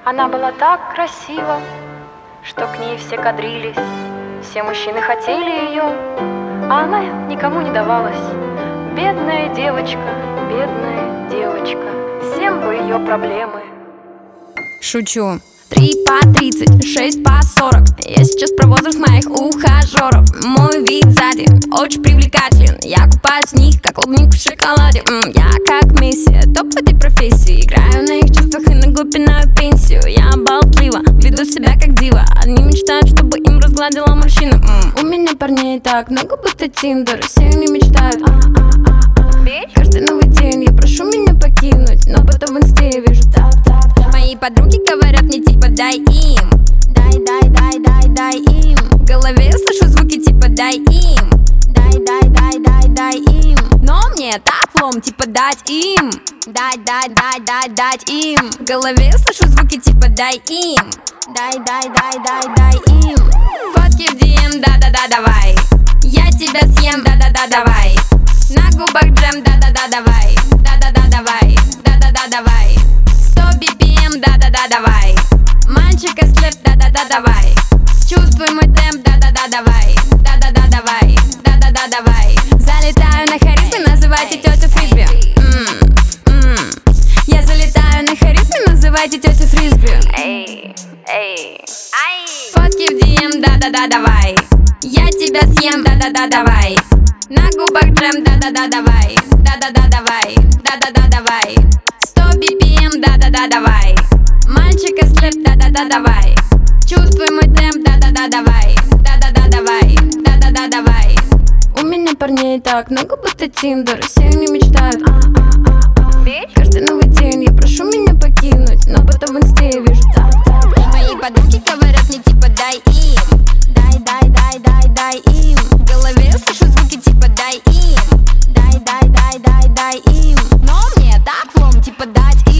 Она была так красива, что к ней все кадрились. Все мужчины хотели ее, а она никому не давалась. Бедная девочка, всем бы ее проблемы. Шучу. 3 по 30, 6 по 40. Я сейчас про возраст моих ухажеров. Мой вид сзади очень привлекателен. Я купаюсь в них, как клубнику в шоколаде. Я как миссия, топ этой профессии. Играю на их чувствах и на глубинную пенсию. Я болтлива, веду себя как дива. Одни мечтают, чтобы им разгладила морщины. У меня парней так много, будто Тиндер. Все они мечтают. Каждый новый день я прошу меня покинуть, но потом в инсте я вижу тап-тап. Мои подруги говорят мне типа дай им. Дай им. В голове я слышу звуки типа дай им. Дай им. Но мне так влом типа дать им. Дать им. В голове я слышу звуки типа дай им. Дай им. Фотки в DM, да-да-да, давай. Я тебя съем, да-да-да, давай. На губах джем, да-да-да, давай. Да-да-да, давай. Да-да-да, давай. 100 BPM, да-да-да, давай. Мальчика слеп, да-да-да, давай. Чувствуй мой темп, да-да-да, давай. Да-да-да, давай. Да-да-да, давай. Залетаю на харизме, называйте тетю Фрисби. Я залетаю на харизме, называйте тетю Фрисби. Фотки в DM, да-да-да, давай. Я тебя съем, да-да-да, давай. На губах джем, да-да-да, давай. Да-да-да, давай. Да-да-да, давай. 100 BPM, да-да-да, давай. Мальчика слеп, да-да-да, давай. Чувствуй мой темп, да-да-да, давай. Да-да-да, давай. Да-да-да, давай. У меня парней так много, будто Тиндер. Все они мечтают. Каждый новый день я прошу меня покинуть, но потом в инсте я вижу тап-тап. Мои подруги говорят мне типа дай им. Дай им. В голове я слышу звуки типа дай им. Дай им. Но мне так влом типа дать им.